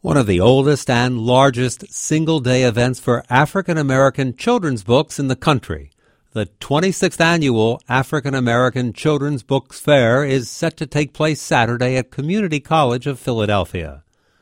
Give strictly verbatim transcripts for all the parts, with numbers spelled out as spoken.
One of the oldest and largest single-day events for African-American children's books in the country. The twenty-sixth Annual African-American Children's Books Fair is set to take place Saturday at Community College of Philadelphia.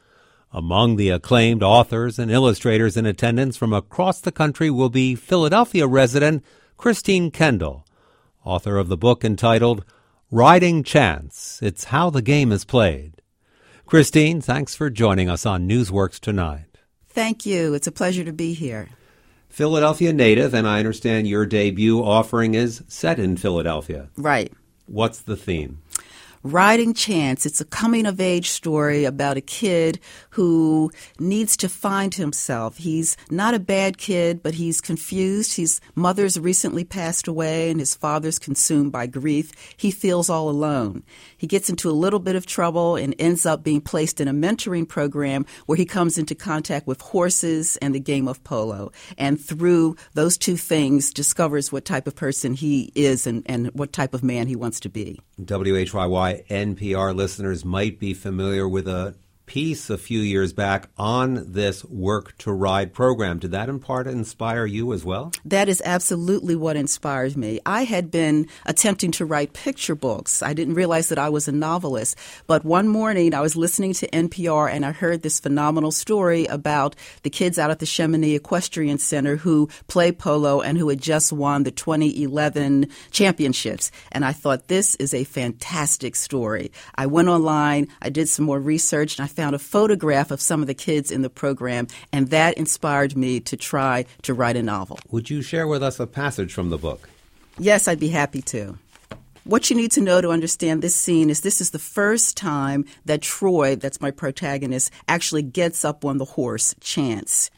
Among the acclaimed authors and illustrators in attendance from across the country will be Philadelphia resident Christine Kendall, author of the book entitled Riding Chance, It's How the Game is Played. Christine, thanks for joining us on Newsworks tonight. Thank you. It's a pleasure to be here. Philadelphia native, and I understand your debut offering is set in Philadelphia. Right. What's the theme? Riding Chance. It's a coming-of-age story about a kid who needs to find himself. He's not a bad kid, but he's confused. His mother's recently passed away, and his father's consumed by grief. He feels all alone. He gets into a little bit of trouble and ends up being placed in a mentoring program where he comes into contact with horses and the game of polo. And through those two things, discovers what type of person he is and, and what type of man he wants to be. W H Y Y N P R listeners might be familiar with a piece a few years back on this Work to Ride program. Did that in part inspire you as well? That is absolutely what inspires me. I had been attempting to write picture books. I didn't realize that I was a novelist. But one morning I was listening to N P R and I heard this phenomenal story about the kids out at the Chamonix Equestrian Center who play polo and who had just won the twenty eleven championships. And I thought, this is a fantastic story. I went online, I did some more research, and I found a photograph of some of the kids in the program, and that inspired me to try to write a novel. Would you share with us a passage from the book? Yes, I'd be happy to. What you need to know to understand this scene is this is the first time that Troy, that's my protagonist, actually gets up on the horse, Chance.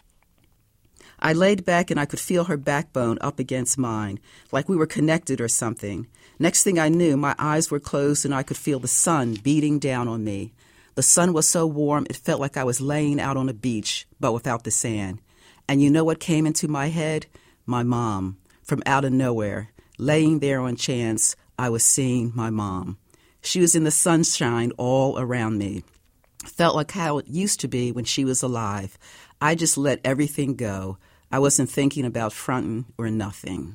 I laid back and I could feel her backbone up against mine, like we were connected or something. Next thing I knew, my eyes were closed and I could feel the sun beating down on me. The sun was so warm, it felt like I was laying out on a beach, but without the sand. And you know what came into my head? My mom. From out of nowhere, laying there on Chance, I was seeing my mom. She was in the sunshine all around me. Felt like how it used to be when she was alive. I just let everything go. I wasn't thinking about fronting or nothing.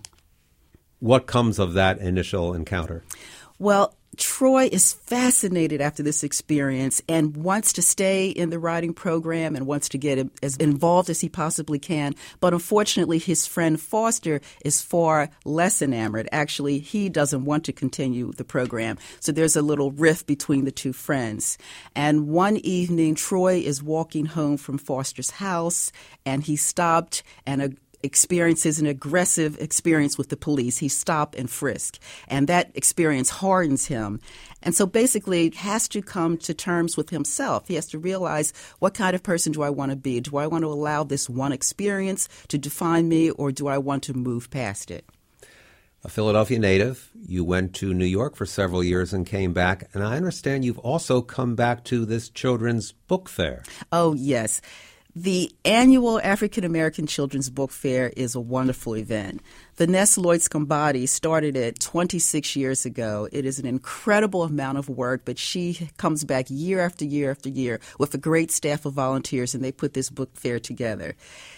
What comes of that initial encounter? Well, Troy is fascinated after this experience and wants to stay in the riding program and wants to get as involved as he possibly can. But unfortunately, his friend Foster is far less enamored. Actually, he doesn't want to continue the program. So there's a little rift between the two friends. And one evening, Troy is walking home from Foster's house, and he stopped and a experiences an aggressive experience with the police. He stopped and frisked, and that experience hardens him. And so basically he has to come to terms with himself. He has to realize, what kind of person do I want to be? Do I want to allow this one experience to define me, or do I want to move past it? A Philadelphia native, you went to New York for several years and came back, and I understand you've also come back to this children's book fair. Oh, yes. The annual African American Children's Book Fair is a wonderful event. Vanessa Lloyd Scombati started it twenty-six years ago. It is an incredible amount of work, but she comes back year after year after year with a great staff of volunteers, and they put this book fair together.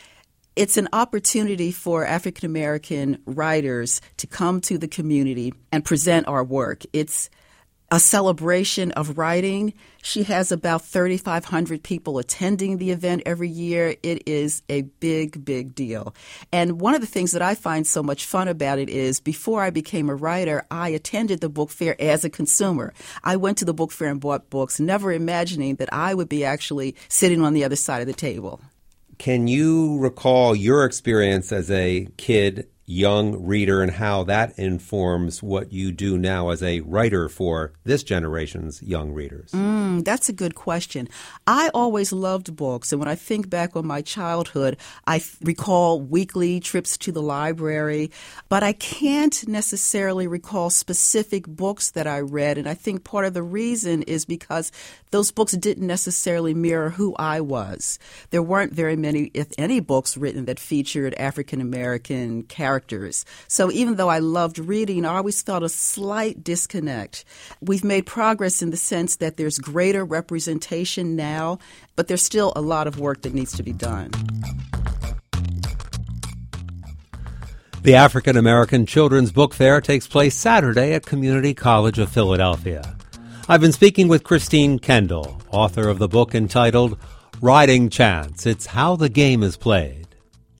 It's an opportunity for African American writers to come to the community and present our work. It's a celebration of writing. She has about thirty-five hundred people attending the event every year. It is a big, big deal. And one of the things that I find so much fun about it is, before I became a writer, I attended the book fair as a consumer. I went to the book fair and bought books, never imagining that I would be actually sitting on the other side of the table. Can you recall your experience as a kid, young reader, and how that informs what you do now as a writer for this generation's young readers? Mm, that's a good question. I always loved books, and when I think back on my childhood, I f- recall weekly trips to the library, but I can't necessarily recall specific books that I read, and I think part of the reason is because those books didn't necessarily mirror who I was. There weren't very many, if any, books written that featured African American characters. So even though I loved reading, I always felt a slight disconnect. We've made progress in the sense that there's greater representation now, but there's still a lot of work that needs to be done. The African American Children's Book Fair takes place Saturday at Community College of Philadelphia. I've been speaking with Christine Kendall, author of the book entitled Riding Chance. It's How the Game is Played.